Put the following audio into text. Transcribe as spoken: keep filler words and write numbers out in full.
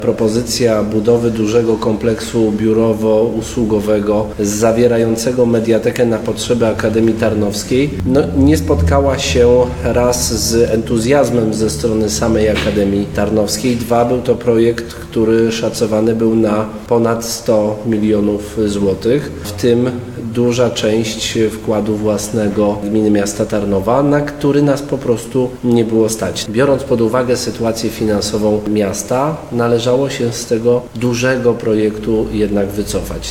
Propozycja budowy dużego kompleksu biurowo-usługowego zawierającego mediatekę na potrzeby Akademii Tarnowskiej no, nie spotkała się raz z entuzjazmem ze strony samej Akademii Tarnowskiej. Dwa, był to projekt, który szacowany był na ponad sto milionów złotych, w tym duża część wkładu własnego gminy miasta Tarnowa, na który nas po prostu nie było stać. Biorąc pod uwagę sytuację finansową miasta, należało się z tego dużego projektu jednak wycofać.